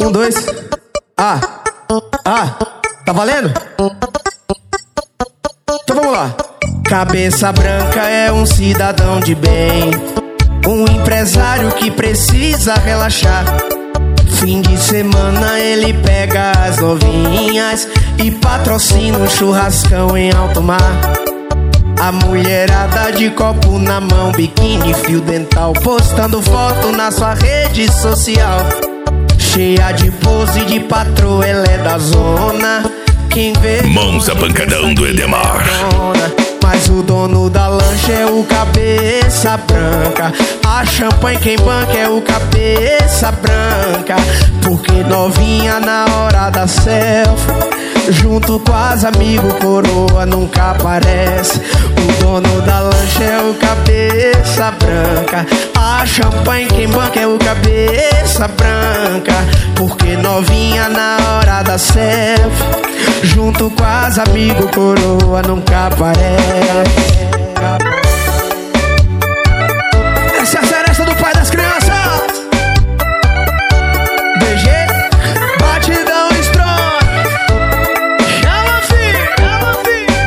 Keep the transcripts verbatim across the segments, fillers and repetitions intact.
Um, dois. Ah, ah, tá valendo? Então vamos lá. Cabeça branca é um cidadão de bem, um empresário que precisa relaxar. Fim de semana ele pega as novinhas e patrocina um churrascão em alto mar. A mulherada de copo na mão, biquíni, fio dental, postando foto na sua rede social. Cheia de pose de patroa, ela é da zona. Quem vê mãos a pancadão do Edemar. Mas o dono da lancha é o cabeça branca. A champanhe quem banca é o cabeça branca. Porque novinha na hora da selfie, junto com as amigos, coroa nunca aparece. O dono da lancha é o cabeça branca. A champanhe quem banca é o cabeça branca. Porque novinha na hora da selfie, junto com as amigos, coroa nunca aparece. Essa é a seresta do pai das crianças. D G, batidão strong. Chama, filho, chama,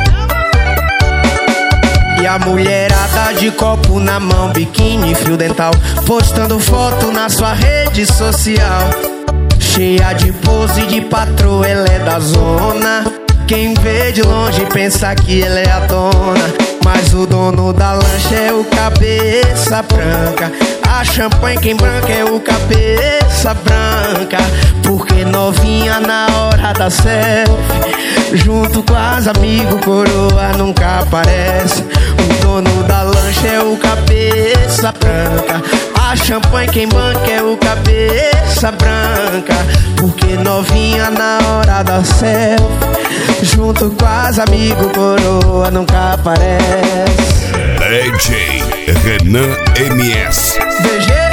filho. E a mulherada de copo na mão, biquíni, fio dental, postando foto na sua rede social. Cheia de pose de patroa, ela é da zona. Quem vê de longe pensa que ela é a dona. Mas o dono da lancha é o cabeça branca. A champanhe quem branca é o cabeça branca. Porque novinha na hora da selfie, junto com as amigos, coroa nunca aparece. O dono da lancha é o cabeça branca. A champanhe quem banca é o cabeça branca. Porque novinha na hora da selfie, junto com as amigos, coroa nunca aparece. D J Renan M S D G